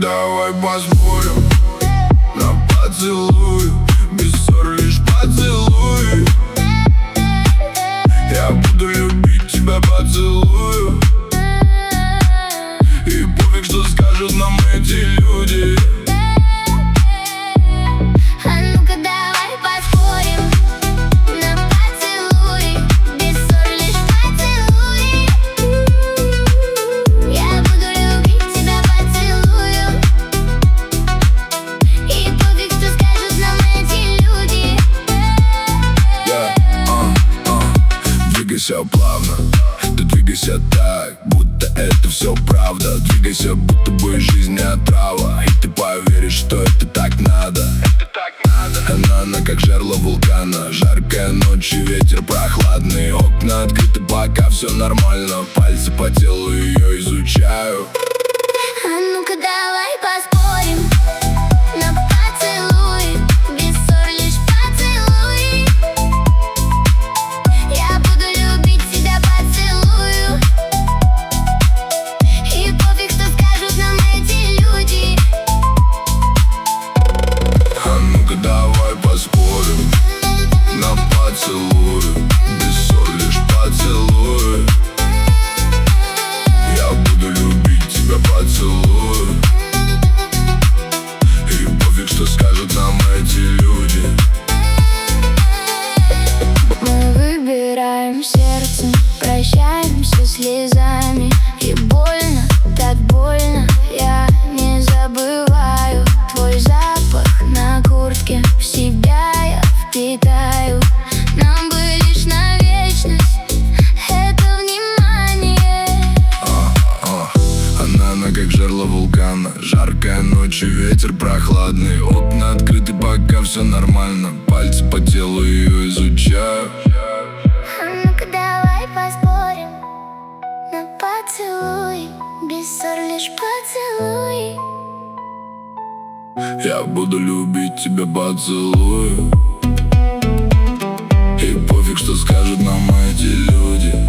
давай поспорим на поцелуй, без ссор, лишь поцелуй. Я буду любить тебя, поцелую. И пофиг, что скажут нам эти люди. А ну-ка давай поспорим на поцелуй, без ссор, лишь поцелуй. Я буду любить тебя, поцелую. И пофиг, что скажут нам эти люди. Двигайся плавно, ты двигайся так, будто это все правда. Двигайся, будто бы жизнь не отрава, и ты поверишь, что это так надо. Она как жерло вулкана, жаркая ночь и ветер прохладный. Окна открыты, пока все нормально, пальцы по телу ее изучаю. А ну-ка давай поспорим на поцелуй, без ссор, лишь поцелуй. Я буду любить тебя, поцелую. И пофиг, что скажут нам эти люди. А ну-ка давай поспорим на поцелуй, без ссор, лишь поцелуй. Я буду любить тебя, поцелую. И пофиг, что скажут нам эти люди. Мы выбираем сердцем, прощаемся слезами. И больно, так больно, я не забываю твой запах на куртке, в себя я впитаю. Нам бы лишь на вечность это внимание. Она как жерло вулкана, жаркая ночь и ветер прохладный. Окна открыты, пока все нормально, пальцы по телу ее изучаю. А ну-ка давай поспорим на поцелуй, без ссор, лишь поцелуй. Я буду любить тебя, поцелую. И пофиг, что скажут нам эти люди.